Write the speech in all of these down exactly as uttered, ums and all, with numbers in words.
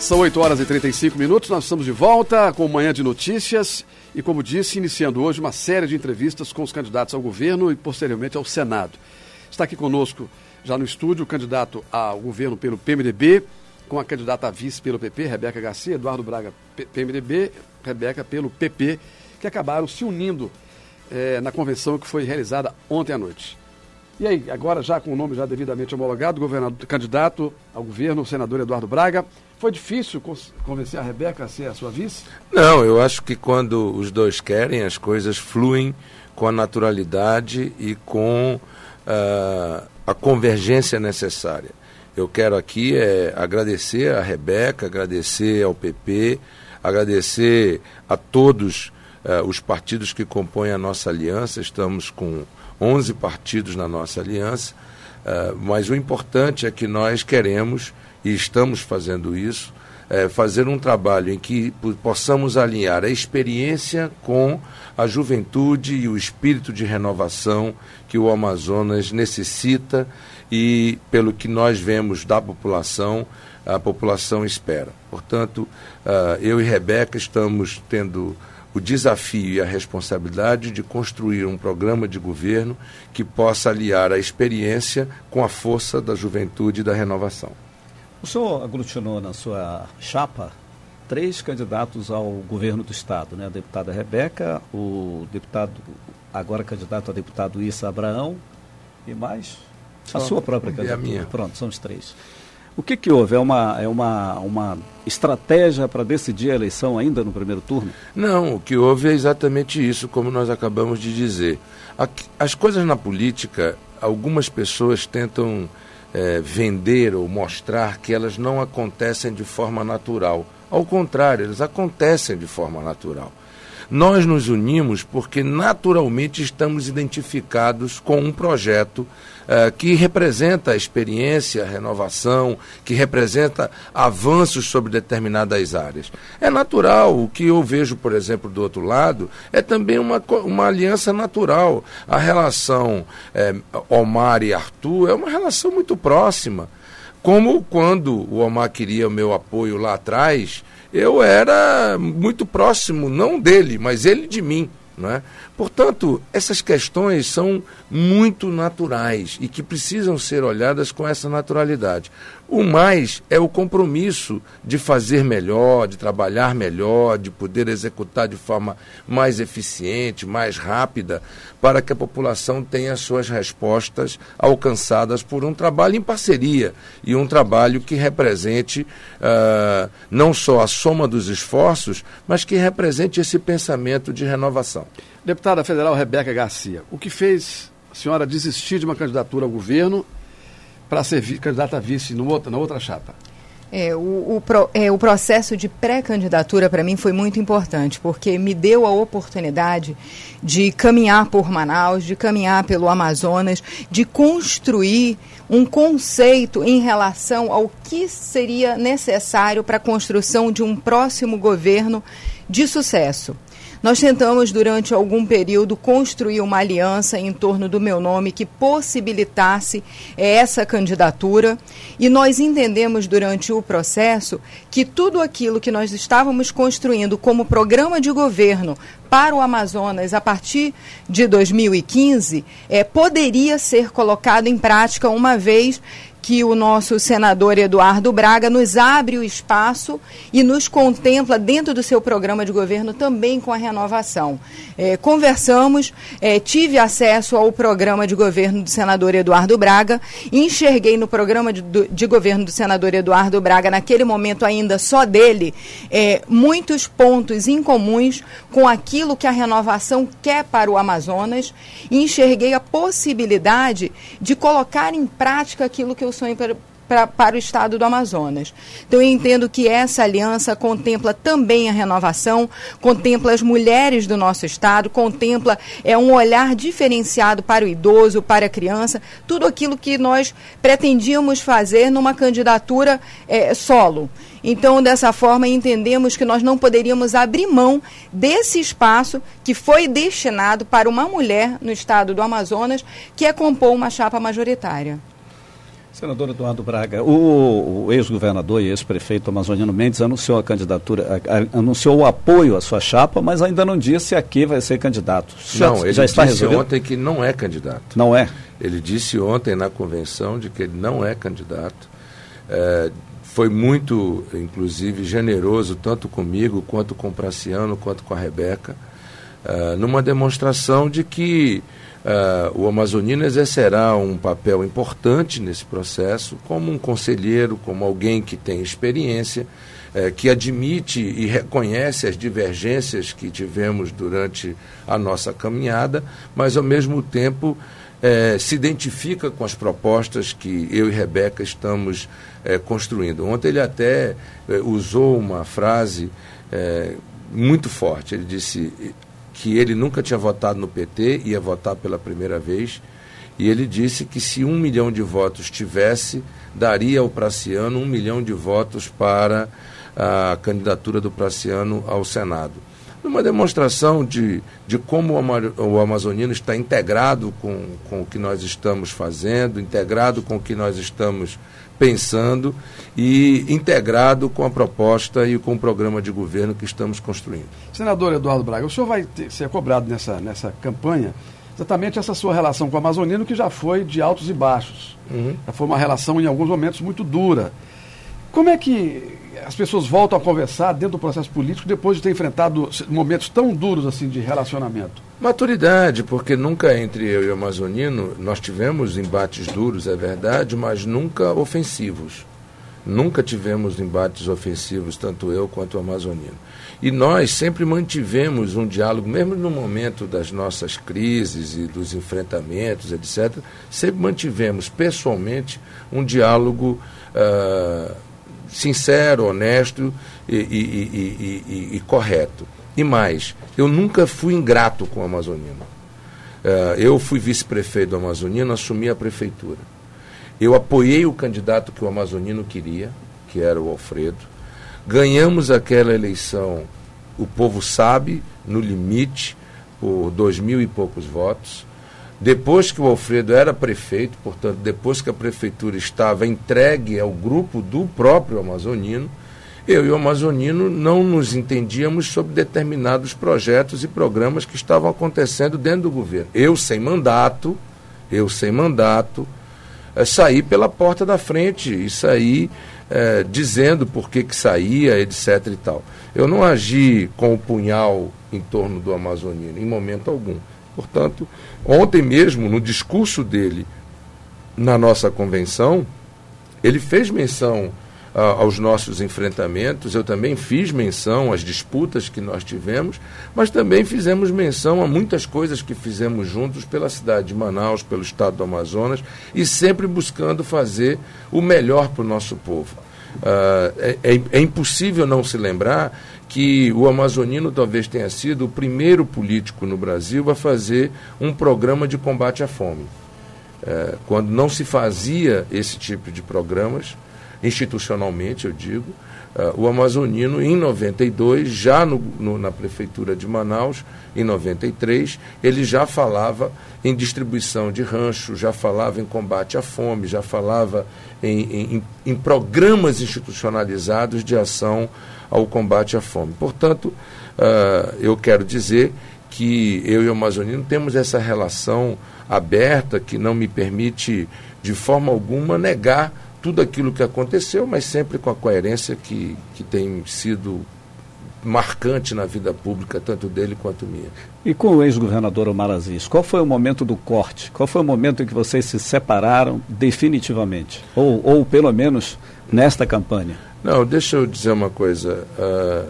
São oito horas e trinta e cinco minutos, nós estamos de volta com Manhã de Notícias e, como disse, iniciando hoje uma série de entrevistas com os candidatos ao governo e posteriormente ao Senado. Está aqui conosco, já no estúdio, o candidato ao governo pelo P M D B, com a candidata a vice pelo P P, Rebeca Garcia, Eduardo Braga, P M D B, Rebeca pelo P P, que acabaram se unindo eh, na convenção que foi realizada ontem à noite. E aí, agora já com o nome já devidamente homologado, governador, candidato ao governo, o senador Eduardo Braga, foi difícil convencer a Rebeca a ser a sua vice? Não, eu acho que quando os dois querem, as coisas fluem com a naturalidade e com uh, a convergência necessária. Eu quero aqui é, agradecer a Rebeca, agradecer ao P P, agradecer a todos uh, os partidos que compõem a nossa aliança. Estamos com onze partidos na nossa aliança, uh, mas o importante é que nós queremos, e estamos fazendo isso, é, fazer um trabalho em que p- possamos alinhar a experiência com a juventude e o espírito de renovação que o Amazonas necessita e, pelo que nós vemos da população, a população espera. Portanto, uh, eu e Rebeca estamos tendo o desafio e a responsabilidade de construir um programa de governo que possa aliar a experiência com a força da juventude e da renovação. O senhor aglutinou na sua chapa três candidatos ao governo do Estado, né? A deputada Rebeca, o deputado, agora candidato a deputado Issa Abraão e mais a sua própria candidatura. A minha. Pronto, são os três. O que que houve? É uma, é uma, uma estratégia para decidir a eleição ainda no primeiro turno? Não, o que houve é exatamente isso, como nós acabamos de dizer. As coisas na política, algumas pessoas tentam é, vender ou mostrar que elas não acontecem de forma natural. Ao contrário, elas acontecem de forma natural. Nós nos unimos porque naturalmente estamos identificados com um projeto uh, que representa a experiência, a renovação, que representa avanços sobre determinadas áreas. É natural, o que eu vejo, por exemplo, do outro lado, é também uma, uma aliança natural. A relação eh, Omar e Arthur é uma relação muito próxima. Como quando o Omar queria o meu apoio lá atrás, eu era muito próximo, não dele, mas ele de mim, não é? Portanto, essas questões são muito naturais e que precisam ser olhadas com essa naturalidade. O mais é o compromisso de fazer melhor, de trabalhar melhor, de poder executar de forma mais eficiente, mais rápida, para que a população tenha suas respostas alcançadas por um trabalho em parceria e um trabalho que represente uh, não só a soma dos esforços, mas que represente esse pensamento de renovação. Deputada federal Rebeca Garcia, o que fez a senhora desistir de uma candidatura ao governo para ser vi- candidata a vice no outro, na outra chapa? É, o, o, pro, é, o processo de pré-candidatura para mim foi muito importante, porque me deu a oportunidade de caminhar por Manaus, de caminhar pelo Amazonas, de construir um conceito em relação ao que seria necessário para a construção de um próximo governo de sucesso. Nós tentamos, durante algum período, construir uma aliança em torno do meu nome que possibilitasse essa candidatura e nós entendemos durante o processo que tudo aquilo que nós estávamos construindo como programa de governo para o Amazonas a partir de dois mil e quinze é, poderia ser colocado em prática uma vez que o nosso senador Eduardo Braga nos abre o espaço e nos contempla dentro do seu programa de governo também com a renovação. É, conversamos, é, tive acesso ao programa de governo do senador Eduardo Braga, enxerguei no programa de, de governo do senador Eduardo Braga, naquele momento ainda só dele, é, muitos pontos incomuns com aquilo que a renovação quer para o Amazonas, e enxerguei a possibilidade de colocar em prática aquilo que eu sonho para, para, para o estado do Amazonas. Então eu entendo que essa aliança contempla também a renovação, contempla as mulheres do nosso estado, contempla é, um olhar diferenciado para o idoso, para a criança, tudo aquilo que nós pretendíamos fazer numa candidatura é, solo. Então, dessa forma, entendemos que nós não poderíamos abrir mão desse espaço que foi destinado para uma mulher no estado do Amazonas, que é compor uma chapa majoritária. Senador Eduardo Braga, o, o ex-governador e ex-prefeito amazoniano Mendes anunciou a candidatura, a, a, anunciou o apoio à sua chapa, mas ainda não disse a que vai ser candidato. Já, não, ele já está disse resolvido? ontem que não é candidato. Não é? Ele disse ontem na convenção de que ele não é candidato. É, foi muito, inclusive, generoso, tanto comigo, quanto com o Praciano, quanto com a Rebeca, é, numa demonstração de que Uh, o Amazonino exercerá um papel importante nesse processo como um conselheiro, como alguém que tem experiência, uh, que admite e reconhece as divergências que tivemos durante a nossa caminhada, mas ao mesmo tempo uh, se identifica com as propostas que eu e Rebeca estamos uh, construindo. Ontem ele até uh, usou uma frase uh, muito forte. Ele disse que ele nunca tinha votado no P T, ia votar pela primeira vez, e ele disse que se um milhão de votos tivesse, daria ao Praciano um milhão de votos para a candidatura do Praciano ao Senado. Numa demonstração de, de como o amazonino está integrado com, com o que nós estamos fazendo, integrado com o que nós estamos pensando e integrado com a proposta e com o programa de governo que estamos construindo. Senador Eduardo Braga, o senhor vai ter, ser cobrado nessa, nessa campanha exatamente essa sua relação com o amazonino, que já foi de altos e baixos. Uhum. Já foi uma relação, em alguns momentos, muito dura. Como é que as pessoas voltam a conversar dentro do processo político depois de ter enfrentado momentos tão duros assim de relacionamento? Maturidade, porque nunca entre eu e o amazonino, nós tivemos embates duros, é verdade, mas nunca ofensivos. Nunca tivemos embates ofensivos, tanto eu quanto o amazonino. E nós sempre mantivemos um diálogo, mesmo no momento das nossas crises e dos enfrentamentos, etcétera, sempre mantivemos pessoalmente um diálogo uh, sincero, honesto e, e, e, e, e, e correto. E mais, eu nunca fui ingrato com o amazonino. Uh, eu fui vice-prefeito do Amazonino, assumi a prefeitura. Eu apoiei o candidato que o amazonino queria, que era o Alfredo. Ganhamos aquela eleição, o povo sabe, no limite, por dois mil e poucos votos. Depois que o Alfredo era prefeito, portanto, depois que a prefeitura estava entregue ao grupo do próprio amazonino, eu e o amazonino não nos entendíamos sobre determinados projetos e programas que estavam acontecendo dentro do governo. Eu sem mandato, eu sem mandato, é, saí pela porta da frente e saí é, dizendo por que que saía, etc e tal. Eu não agi com o punhal em torno do amazonino, em momento algum. Portanto, ontem mesmo, no discurso dele na nossa convenção, ele fez menção uh, aos nossos enfrentamentos, eu também fiz menção às disputas que nós tivemos, mas também fizemos menção a muitas coisas que fizemos juntos pela cidade de Manaus, pelo estado do Amazonas, e sempre buscando fazer o melhor para o nosso povo. Uh, é, é, é impossível não se lembrar que o amazonino talvez tenha sido o primeiro político no Brasil a fazer um programa de combate à fome. É, quando não se fazia esse tipo de programas, institucionalmente eu digo, uh, o amazonino em noventa e dois, já no, no, na prefeitura de Manaus, em noventa e três, ele já falava em distribuição de rancho, já falava em combate à fome, já falava em, em, em programas institucionalizados de ação ao combate à fome. Portanto, uh, eu quero dizer que eu e o amazonino temos essa relação aberta que não me permite, de forma alguma, negar tudo aquilo que aconteceu, mas sempre com a coerência que, que tem sido marcante na vida pública, tanto dele quanto minha. E com o ex-governador Omar Aziz, qual foi o momento do corte? Qual foi o momento em que vocês se separaram definitivamente? Ou, ou pelo menos, nesta campanha? Não, deixa eu dizer uma coisa. Uh,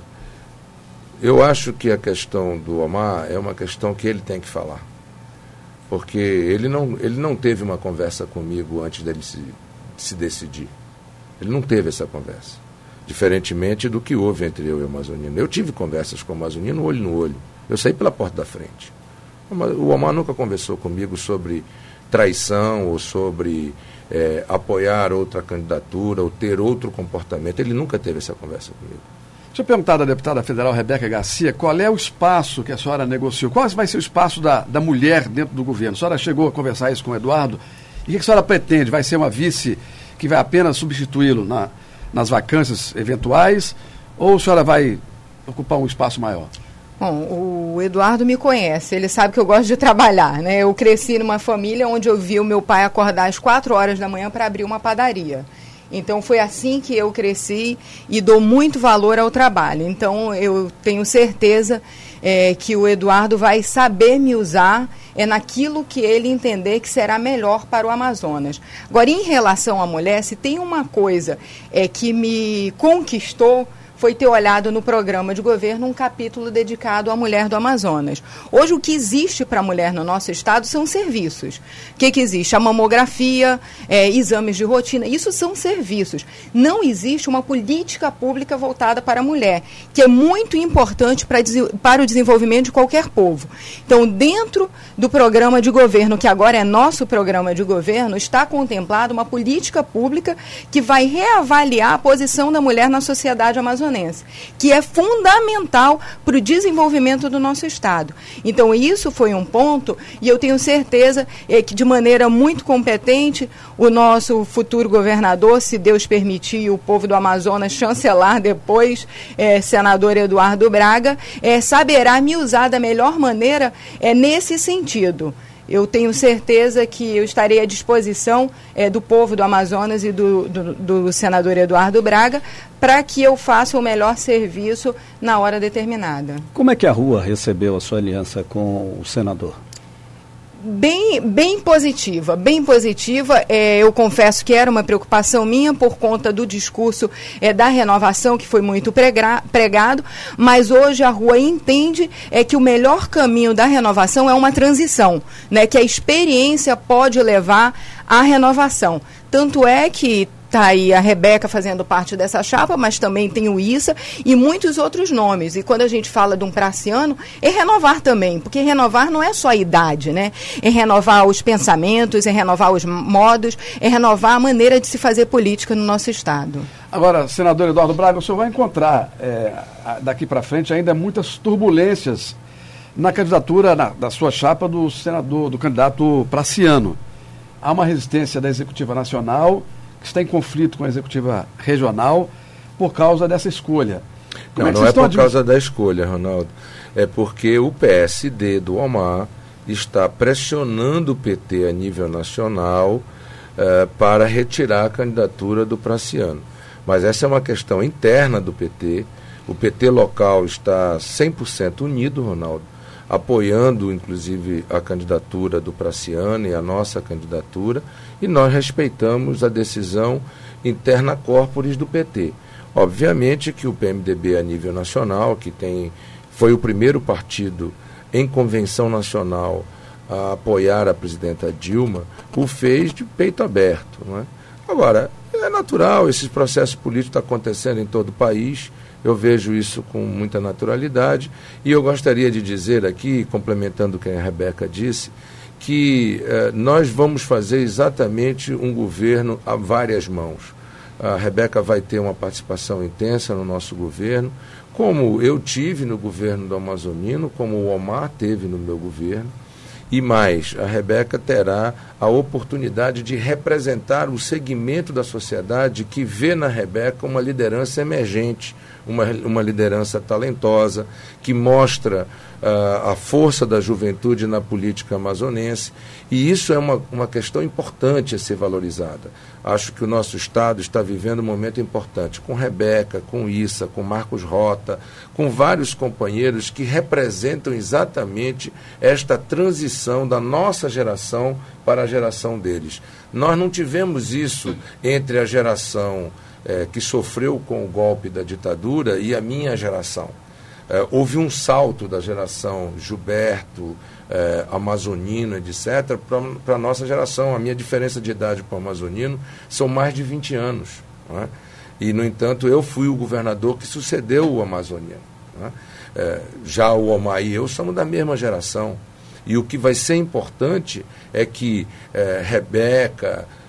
eu acho que a questão do Omar é uma questão que ele tem que falar. Porque ele não, ele não teve uma conversa comigo antes dele se, se decidir. Ele não teve essa conversa. Diferentemente do que houve entre eu e o amazonino. Eu tive conversas com o amazonino olho no olho. Eu saí pela porta da frente. O Omar nunca conversou comigo sobre traição ou sobre é, apoiar outra candidatura ou ter outro comportamento. Ele nunca teve essa conversa comigo. Deixa eu perguntar da deputada federal Rebeca Garcia, qual é o espaço que a senhora negociou? Qual vai ser o espaço da, da mulher dentro do governo? A senhora chegou a conversar isso com o Eduardo? E o que a senhora pretende? Vai ser uma vice que vai apenas substituí-lo na, nas vacâncias eventuais, ou a senhora vai ocupar um espaço maior? Bom, o Eduardo me conhece, ele sabe que eu gosto de trabalhar, né? Eu cresci numa família onde eu vi o meu pai acordar às quatro horas da manhã para abrir uma padaria. Então, foi assim que eu cresci e dou muito valor ao trabalho. Então, eu tenho certeza é, que o Eduardo vai saber me usar é naquilo que ele entender que será melhor para o Amazonas. Agora, em relação à mulher, se tem uma coisa é, que me conquistou, foi ter olhado no programa de governo um capítulo dedicado à mulher do Amazonas. Hoje, o que existe para a mulher no nosso estado são serviços. O que, que existe? A mamografia, é, exames de rotina, isso são serviços. Não existe uma política pública voltada para a mulher, que é muito importante para, para o desenvolvimento de qualquer povo. Então, dentro do programa de governo, que agora é nosso programa de governo, está contemplada uma política pública que vai reavaliar a posição da mulher na sociedade amazonense, que é fundamental para o desenvolvimento do nosso estado. Então, isso foi um ponto, e eu tenho certeza é, que, de maneira muito competente, o nosso futuro governador, se Deus permitir, o povo do Amazonas chancelar depois, é, senador Eduardo Braga, é, saberá me usar da melhor maneira é, nesse sentido. Eu tenho certeza que eu estarei à disposição é, do povo do Amazonas e do, do, do senador Eduardo Braga para que eu faça o melhor serviço na hora determinada. Como é que a rua recebeu a sua aliança com o senador? Bem, bem positiva, bem positiva. É, eu confesso que era uma preocupação minha por conta do discurso é, da renovação, que foi muito prega, pregado, mas hoje a rua entende é, que o melhor caminho da renovação é uma transição, né, que a experiência pode levar à renovação. Tanto é que está aí a Rebeca fazendo parte dessa chapa, mas também tem o Issa e muitos outros nomes. E quando a gente fala de um praciano, é renovar também, porque renovar não é só a idade, né? É renovar os pensamentos, é renovar os modos, é renovar a maneira de se fazer política no nosso estado. Agora, senador Eduardo Braga, o senhor vai encontrar é, daqui para frente ainda muitas turbulências na candidatura na, da sua chapa do senador, do candidato praciano. Há uma resistência da Executiva Nacional que está em conflito com a Executiva Regional por causa dessa escolha. Como não, é não é por admi- causa da escolha, Ronaldo. É porque o P S D do Omar está pressionando o P T a nível nacional uh, para retirar a candidatura do praciano. Mas essa é uma questão interna do P T. O P T local está cem por cento unido, Ronaldo, apoiando, inclusive, a candidatura do praciano e a nossa candidatura, e nós respeitamos a decisão interna corporis do P T. Obviamente que o P M D B a nível nacional, que tem, foi o primeiro partido em convenção nacional a apoiar a presidenta Dilma, o fez de peito aberto. Não é? Agora, é natural, esses processos políticos estão acontecendo em todo o país. Eu vejo isso com muita naturalidade e eu gostaria de dizer aqui, complementando o que a Rebeca disse, que eh, nós vamos fazer exatamente um governo a várias mãos. A Rebeca vai ter uma participação intensa no nosso governo, como eu tive no governo do Amazonino, como o Omar teve no meu governo. E mais, a Rebeca terá a oportunidade de representar o segmento da sociedade que vê na Rebeca uma liderança emergente, uma, uma liderança talentosa, que mostra uh, a força da juventude na política amazonense. E isso é uma, uma questão importante a ser valorizada. Acho que o nosso Estado está vivendo um momento importante, com Rebeca, com Issa, com Marcos Rota, com vários companheiros que representam exatamente esta transição da nossa geração para a geração deles. Nós não tivemos isso entre a geração eh, que sofreu com o golpe da ditadura e a minha geração. Eh, houve um salto da geração Gilberto, eh, Amazonino, etcétera, para a nossa geração. A minha diferença de idade para o Amazonino são mais de vinte anos. Não é? E, no entanto, eu fui o governador que sucedeu o Amazonino. Não é? Eh, já o Omar e eu somos da mesma geração. E o que vai ser importante é que eh, Rebeca,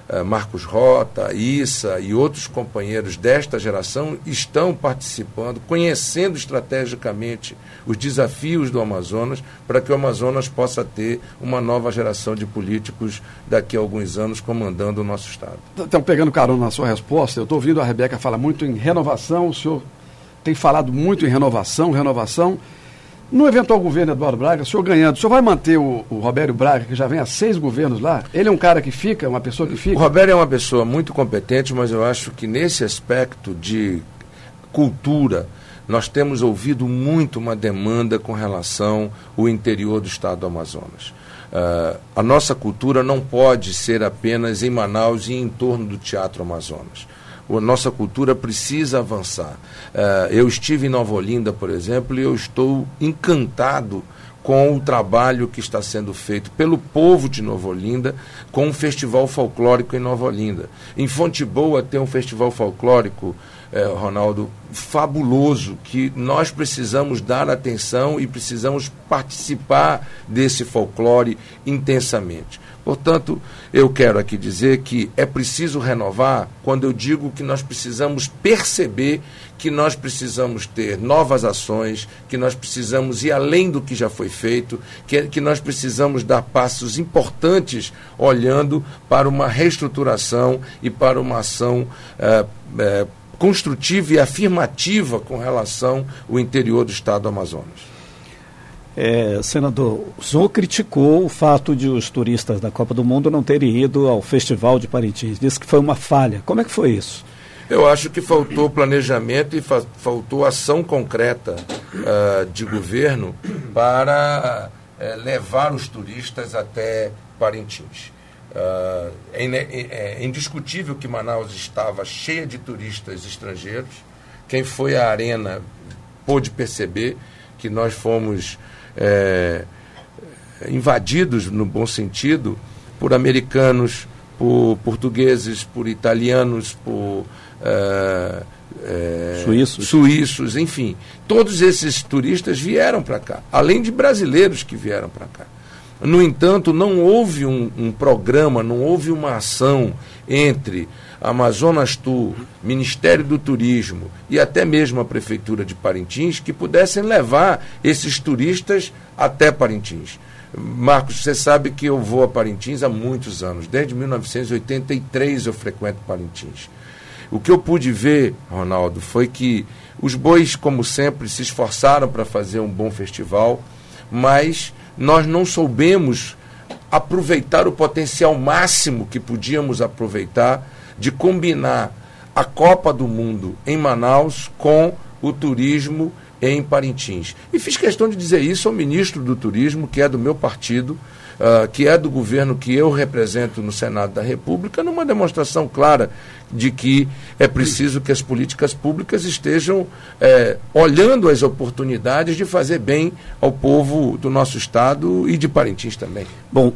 Marcos Rota, Issa e outros companheiros desta geração estão participando, conhecendo estrategicamente os desafios do Amazonas, para que o Amazonas possa ter uma nova geração de políticos daqui a alguns anos comandando o nosso Estado. Então, pegando carona na sua resposta, eu estou ouvindo a Rebeca falar muito em renovação, o senhor tem falado muito em renovação, renovação. No eventual governo Eduardo Braga, o senhor ganhando, o senhor vai manter o, o Robério Braga, que já vem há seis governos lá? Ele é um cara que fica, uma pessoa que fica? O Robério é uma pessoa muito competente, mas eu acho que nesse aspecto de cultura, nós temos ouvido muito uma demanda com relação ao interior do estado do Amazonas. Uh, a nossa cultura não pode ser apenas em Manaus e em torno do Teatro Amazonas. A nossa cultura precisa avançar. Uh, eu estive em Nova Olinda, por exemplo, e eu estou encantado com o trabalho que está sendo feito pelo povo de Nova Olinda, com um festival folclórico em Nova Olinda. Em Fonte Boa tem um festival folclórico, eh, Ronaldo, fabuloso, que nós precisamos dar atenção e precisamos participar desse folclore intensamente. Portanto, eu quero aqui dizer que é preciso renovar quando eu digo que nós precisamos perceber que nós precisamos ter novas ações, que nós precisamos ir além do que já foi feito, que, que nós precisamos dar passos importantes olhando para uma reestruturação e para uma ação é, é, construtiva e afirmativa com relação ao interior do estado do Amazonas. É, senador, o senhor criticou o fato de os turistas da Copa do Mundo não terem ido ao Festival de Parintins. Disse que foi uma falha. Como é que foi isso? Eu acho que faltou planejamento e fa- faltou ação concreta uh, de governo para uh, levar os turistas até Parintins. Uh, é, é, é indiscutível que Manaus estava cheia de turistas estrangeiros. Quem foi à arena pôde perceber que nós fomos É, invadidos, no bom sentido, por americanos, por portugueses, por italianos, por é, é, suíços. suíços, enfim. Todos esses turistas vieram para cá, além de brasileiros que vieram para cá. No entanto, não houve um, um programa, não houve uma ação entre Amazonas Tour, Ministério do Turismo e até mesmo a Prefeitura de Parintins que pudessem levar esses turistas até Parintins. Marcos, você sabe que eu vou a Parintins há muitos anos, desde mil novecentos e oitenta e três eu frequento Parintins. O que eu pude ver, Ronaldo, foi que os bois, como sempre, se esforçaram para fazer um bom festival, mas nós não soubemos aproveitar o potencial máximo que podíamos aproveitar de combinar a Copa do Mundo em Manaus com o turismo em Parintins. E fiz questão de dizer isso ao ministro do Turismo, que é do meu partido, uh, que é do governo que eu represento no Senado da República, numa demonstração clara de que é preciso que as políticas públicas estejam eh, olhando as oportunidades de fazer bem ao povo do nosso Estado e de Parintins também. Bom,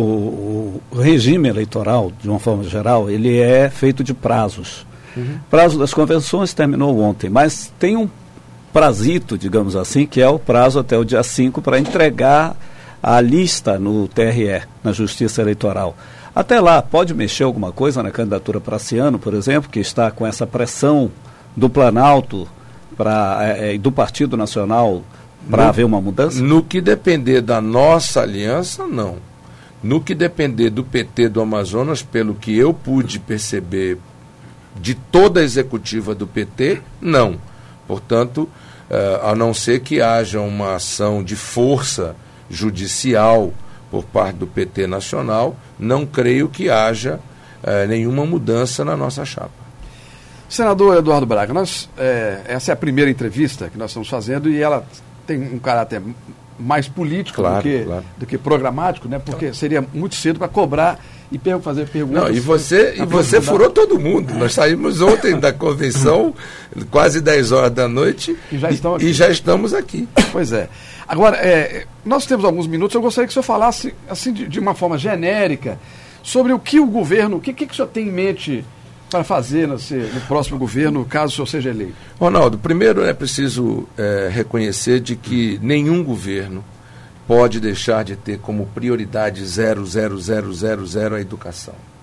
o, o regime eleitoral, de uma forma geral, ele é feito de prazos. Uhum. O prazo das convenções terminou ontem, mas tem um prazito, digamos assim, que é o prazo até o dia cinco para entregar a lista no T R E, na Justiça Eleitoral. Até lá, pode mexer alguma coisa na candidatura para esse ano, por exemplo, que está com essa pressão do Planalto pra, é, do Partido Nacional para haver uma mudança? No que depender da nossa aliança, não. No que depender do P T do Amazonas, pelo que eu pude perceber de toda a executiva do P T, não. Portanto, uh, a não ser que haja uma ação de força judicial por parte do P T nacional, não creio que haja eh, nenhuma mudança na nossa chapa. Senador Eduardo Braga, nós, é, essa é a primeira entrevista que nós estamos fazendo e ela tem um caráter mais político claro, do, que, claro. do que programático, né? Porque seria muito cedo para cobrar e per- fazer perguntas. Não, e você, e você furou todo mundo. Nós saímos ontem da convenção, quase dez horas da noite, e já, estão e, e já estamos aqui. Pois é. Agora, é, nós temos alguns minutos, eu gostaria que o senhor falasse, assim, de, de uma forma genérica, sobre o que o governo, o que, que o senhor tem em mente para fazer no, no próximo governo, caso o senhor seja eleito. Ronaldo, primeiro é preciso é, reconhecer de que nenhum governo pode deixar de ter como prioridade zero, zero, zero, zero, zero a educação.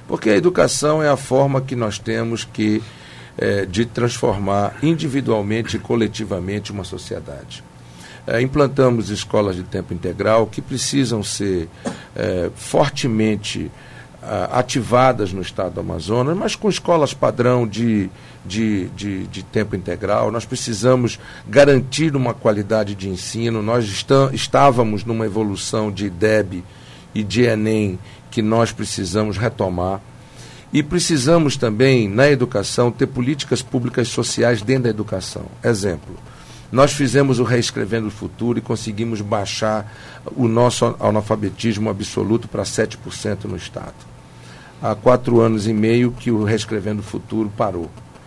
Porque a educação é a forma que nós temos que, é, de transformar individualmente e coletivamente uma sociedade. É, implantamos escolas de tempo integral que precisam ser é, fortemente a, ativadas no estado do Amazonas, mas com escolas padrão de, de, de, de tempo integral. Nós precisamos garantir uma qualidade de ensino. Nós está, estávamos numa evolução de I D E B e de Enem que nós precisamos retomar. E precisamos também, na educação, ter políticas públicas sociais dentro da educação. Exemplo, nós fizemos o Reescrevendo o Futuro e conseguimos baixar o nosso analfabetismo absoluto para sete por cento no estado. Há quatro anos e meio que o Reescrevendo o Futuro parou.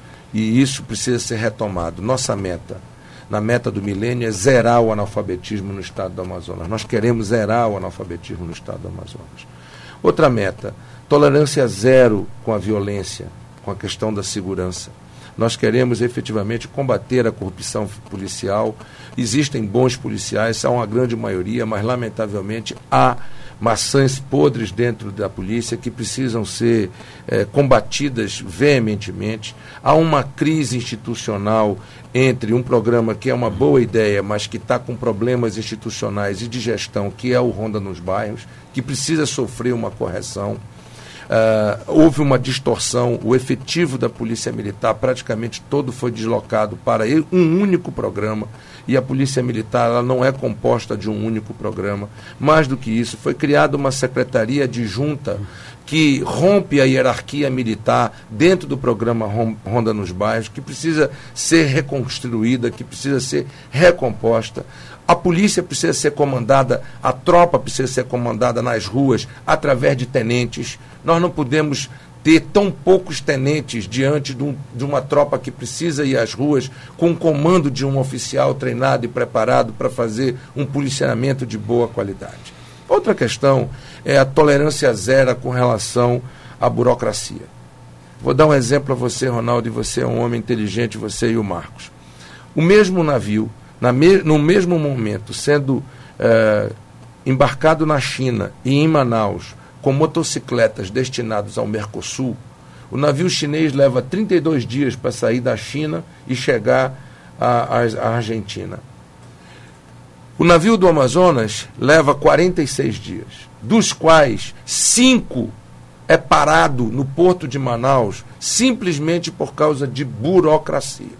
E isso precisa ser retomado. Nossa meta, na meta do milênio, é zerar o analfabetismo no estado do Amazonas. Nós queremos zerar o analfabetismo no estado do Amazonas. Outra meta, tolerância zero com a violência, com a questão da segurança. Nós queremos efetivamente combater a corrupção policial. Existem bons policiais, há uma grande maioria, mas lamentavelmente há maçãs podres dentro da polícia que precisam ser eh, combatidas veementemente. Há uma crise institucional entre um programa que é uma boa ideia, mas que está com problemas institucionais e de gestão, que é o Ronda nos Bairros, que precisa sofrer uma correção. Uh, houve uma distorção, o efetivo da Polícia Militar praticamente todo foi deslocado para um único programa, e a Polícia Militar ela não é composta de um único programa. Mais do que isso, foi criada uma secretaria adjunta que rompe a hierarquia militar dentro do programa Ronda nos Bairros, que precisa ser reconstruída, que precisa ser recomposta. A polícia precisa ser comandada, a tropa precisa ser comandada nas ruas através de tenentes. Nós não podemos ter tão poucos tenentes diante de, um, de uma tropa que precisa ir às ruas com o comando de um oficial treinado e preparado para fazer um policiamento de boa qualidade. Outra questão é a tolerância zero com relação à burocracia. Vou dar um exemplo a você, Ronaldo, e você é um homem inteligente, você e o Marcos. O mesmo navio, na me, no mesmo momento, sendo eh, embarcado na China e em Manaus, com motocicletas destinadas ao Mercosul, o navio chinês leva trinta e dois dias para sair da China e chegar à, à Argentina. O navio do Amazonas leva quarenta e seis dias, dos quais cinco é parado no porto de Manaus simplesmente por causa de burocracia.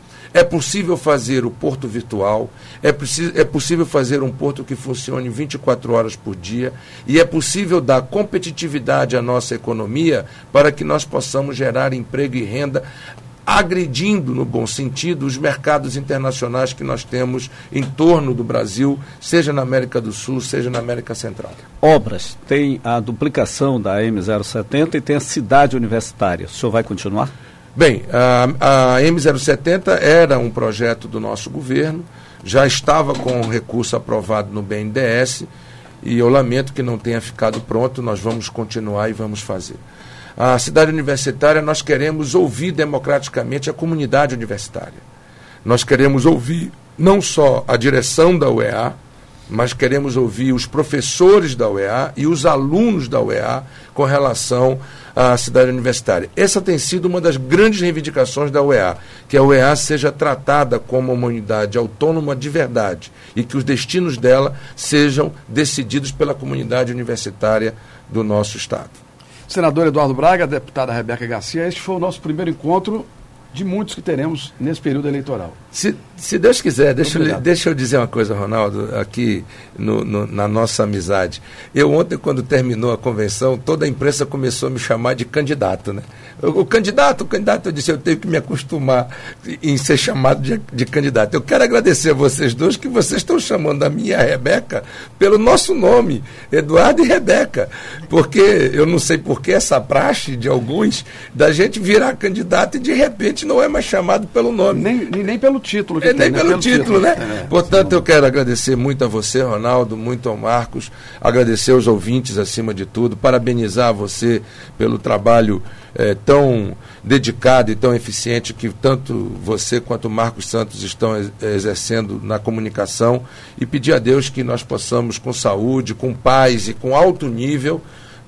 É possível fazer o porto virtual, é, preciso, é possível fazer um porto que funcione vinte e quatro horas por dia, e é possível dar competitividade à nossa economia para que nós possamos gerar emprego e renda, agredindo, no bom sentido, os mercados internacionais que nós temos em torno do Brasil, seja na América do Sul, seja na América Central. Obras, tem a duplicação da M zero setenta e tem a cidade universitária. O senhor vai continuar? Bem, a, a M zero setenta era um projeto do nosso governo, já estava com o recurso aprovado no B N D E S, e eu lamento que não tenha ficado pronto. Nós vamos continuar e vamos fazer. A cidade universitária, nós queremos ouvir democraticamente a comunidade universitária. Nós queremos ouvir não só a direção da U E A, mas queremos ouvir os professores da U E A e os alunos da U E A com relação à cidade universitária. Essa tem sido uma das grandes reivindicações da U E A, que a U E A seja tratada como uma unidade autônoma de verdade e que os destinos dela sejam decididos pela comunidade universitária do nosso estado. Senador Eduardo Braga, deputada Rebeca Garcia, este foi o nosso primeiro encontro de muitos que teremos nesse período eleitoral. Se, se Deus quiser, deixa eu, deixa eu dizer uma coisa, Ronaldo, aqui no, no, na nossa amizade. Eu ontem, quando terminou a convenção, toda a imprensa começou a me chamar de candidato, né? O, o candidato, o candidato, eu disse, eu tenho que me acostumar em ser chamado de, de candidato. Eu quero agradecer a vocês dois, que vocês estão chamando a minha Rebeca pelo nosso nome, Eduardo e Rebeca, porque eu não sei por que essa praxe de alguns, da gente virar candidato e de repente não é mais chamado pelo nome. Nem, nem, nem pelo título. Que é, tem, nem né? pelo, pelo título, título, né? É, Portanto, sim. eu quero agradecer muito a você, Ronaldo, muito ao Marcos, agradecer aos ouvintes acima de tudo, parabenizar você pelo trabalho é, tão dedicado e tão eficiente que tanto você quanto o Marcos Santos estão exercendo na comunicação, e pedir a Deus que nós possamos, com saúde, com paz e com alto nível,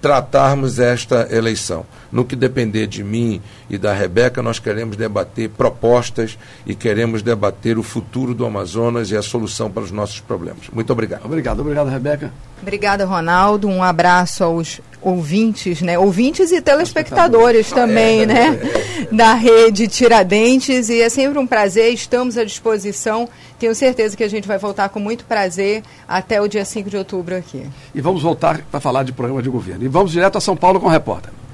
tratarmos esta eleição. No que depender de mim e da Rebeca, nós queremos debater propostas e queremos debater o futuro do Amazonas e a solução para os nossos problemas. Muito obrigado. Obrigado, obrigado, Rebeca. Obrigada, Ronaldo. Um abraço aos ouvintes, né? Ouvintes e telespectadores também, né? Da Rede Tiradentes. E é sempre um prazer, estamos à disposição. Tenho certeza que a gente vai voltar com muito prazer até o dia cinco de outubro aqui. E vamos voltar para falar de programa de governo. E vamos direto a São Paulo com o repórter.